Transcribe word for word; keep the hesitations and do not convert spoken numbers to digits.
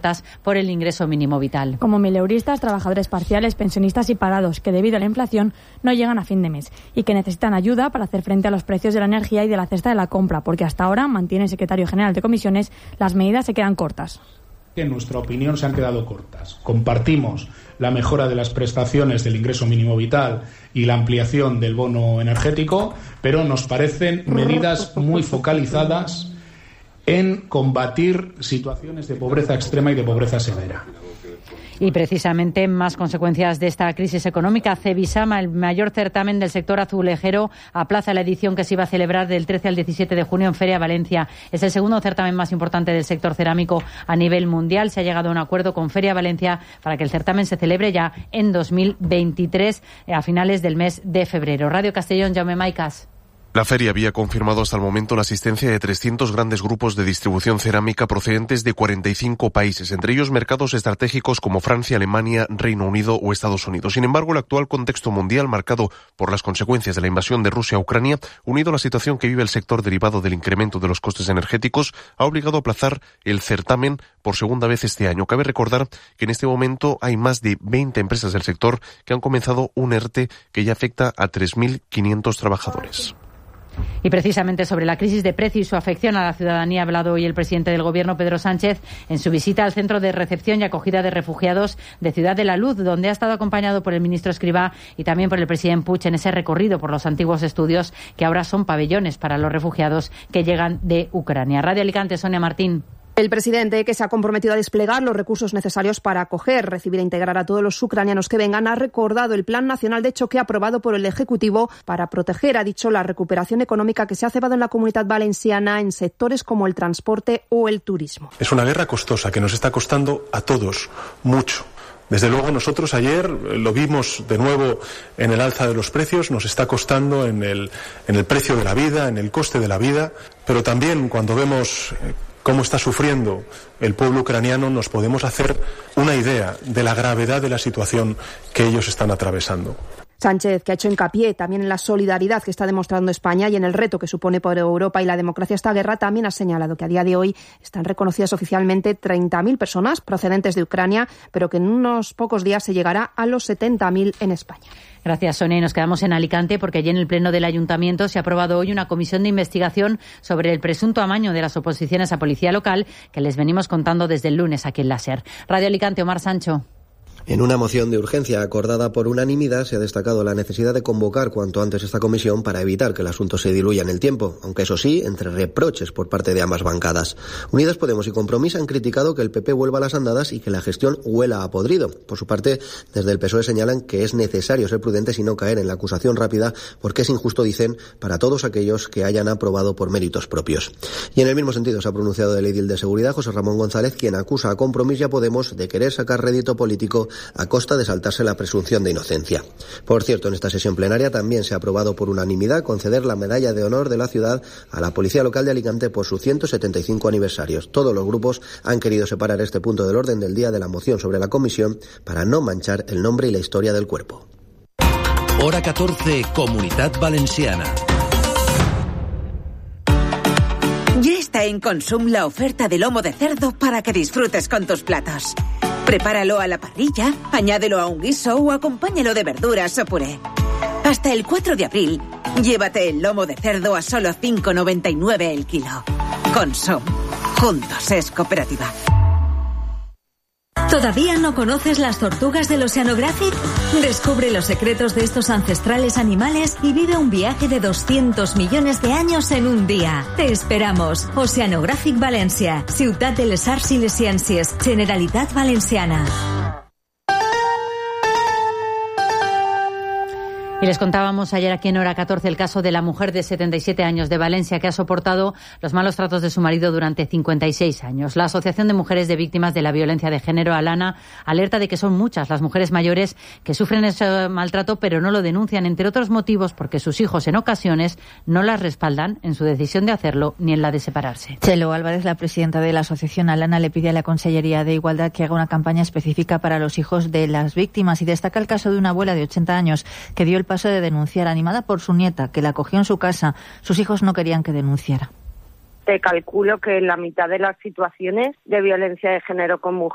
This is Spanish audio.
altas por el ingreso mínimo vital. Como mileuristas, trabajadores parciales, pensionistas y parados, que debido a la inflación no llegan a fin de mes y que necesitan ayuda para hacer frente a los precios de la energía y de la cesta de la compra, porque hasta ahora, mantiene el secretario general de Comisiones, las medidas se quedan cortas. En nuestra opinión se han quedado cortas. Compartimos la mejora de las prestaciones del ingreso mínimo vital y la ampliación del bono energético, pero nos parecen medidas muy focalizadas en combatir situaciones de pobreza extrema y de pobreza severa. Y precisamente más consecuencias de esta crisis económica. Cebisama, el mayor certamen del sector azulejero, aplaza la edición que se iba a celebrar del trece al diecisiete de junio en Feria Valencia. Es el segundo certamen más importante del sector cerámico a nivel mundial. Se ha llegado a un acuerdo con Feria Valencia para que el certamen se celebre ya en dos mil veintitrés, a finales del mes de febrero. Radio Castellón, Jaume Maicas. La feria había confirmado hasta el momento la asistencia de trescientos grandes grupos de distribución cerámica procedentes de cuarenta y cinco países, entre ellos mercados estratégicos como Francia, Alemania, Reino Unido o Estados Unidos. Sin embargo, el actual contexto mundial, marcado por las consecuencias de la invasión de Rusia a Ucrania, unido a la situación que vive el sector derivado del incremento de los costes energéticos, ha obligado a aplazar el certamen por segunda vez este año. Cabe recordar que en este momento hay más de veinte empresas del sector que han comenzado un ERTE que ya afecta a tres mil quinientos trabajadores. Y precisamente sobre la crisis de precio y su afección a la ciudadanía ha hablado hoy el presidente del Gobierno, Pedro Sánchez, en su visita al Centro de Recepción y Acogida de Refugiados de Ciudad de la Luz, donde ha estado acompañado por el ministro Escrivá y también por el presidente Puig en ese recorrido por los antiguos estudios que ahora son pabellones para los refugiados que llegan de Ucrania. Radio Alicante, Sonia Martín. El presidente, que se ha comprometido a desplegar los recursos necesarios para acoger, recibir e integrar a todos los ucranianos que vengan, ha recordado el Plan Nacional de Choque aprobado por el Ejecutivo para proteger, ha dicho, la recuperación económica que se ha cebado en la Comunidad Valenciana en sectores como el transporte o el turismo. Es una guerra costosa que nos está costando a todos mucho. Desde luego nosotros ayer lo vimos de nuevo en el alza de los precios, nos está costando en el, en el precio de la vida, en el coste de la vida, pero también cuando vemos cómo está sufriendo el pueblo ucraniano, nos podemos hacer una idea de la gravedad de la situación que ellos están atravesando. Sánchez, que ha hecho hincapié también en la solidaridad que está demostrando España y en el reto que supone para Europa y la democracia esta guerra, también ha señalado que a día de hoy están reconocidas oficialmente treinta mil personas procedentes de Ucrania, pero que en unos pocos días se llegará a los setenta mil en España. Gracias, Sonia. Y nos quedamos en Alicante porque allí en el Pleno del Ayuntamiento se ha aprobado hoy una comisión de investigación sobre el presunto amaño de las oposiciones a policía local que les venimos contando desde el lunes aquí en la SER. Radio Alicante, Omar Sancho. En una moción de urgencia acordada por unanimidad se ha destacado la necesidad de convocar cuanto antes esta comisión para evitar que el asunto se diluya en el tiempo, aunque eso sí, entre reproches por parte de ambas bancadas. Unidas Podemos y Compromís han criticado que el P P vuelva a las andadas y que la gestión huela a podrido. Por su parte, desde el P S O E señalan que es necesario ser prudentes y no caer en la acusación rápida porque es injusto, dicen, para todos aquellos que hayan aprobado por méritos propios. Y en el mismo sentido se ha pronunciado el edil de Seguridad, José Ramón González, quien acusa a Compromís y a Podemos de querer sacar rédito político a costa de saltarse la presunción de inocencia. Por cierto, en esta sesión plenaria también se ha aprobado por unanimidad conceder la medalla de honor de la ciudad a la Policía Local de Alicante por sus ciento setenta y cinco aniversarios. Todos los grupos han querido separar este punto del orden del día de la moción sobre la comisión para no manchar el nombre y la historia del cuerpo. Hora catorce, Comunidad Valenciana. Ya está en Consum la oferta de lomo de cerdo para que disfrutes con tus platos. Prepáralo a la parrilla, añádelo a un guiso o acompáñalo de verduras o puré. Hasta el cuatro de abril, llévate el lomo de cerdo a solo cinco noventa y nueve el kilo. Consum. Juntos es cooperativa. ¿Todavía no conoces las tortugas del Oceanographic? Descubre los secretos de estos ancestrales animales y vive un viaje de doscientos millones de años en un día. Te esperamos. Oceanographic Valencia, Ciutat de les Arts i les Ciències, Generalitat Valenciana. Y les contábamos ayer aquí en Hora catorce el caso de la mujer de setenta y siete años de Valencia que ha soportado los malos tratos de su marido durante cincuenta y seis años. La Asociación de Mujeres de Víctimas de la Violencia de Género, ALANA, alerta de que son muchas las mujeres mayores que sufren ese maltrato pero no lo denuncian, entre otros motivos porque sus hijos en ocasiones no las respaldan en su decisión de hacerlo ni en la de separarse. Chelo Álvarez, la presidenta de la Asociación ALANA, le pide a la Consellería de Igualdad que haga una campaña específica para los hijos de las víctimas y destaca el caso de una abuela de ochenta años que dio el paso de denunciar, animada por su nieta, que la acogió en su casa. Sus hijos no querían que denunciara. Te calculo que en la mitad de las situaciones de violencia de género con mujeres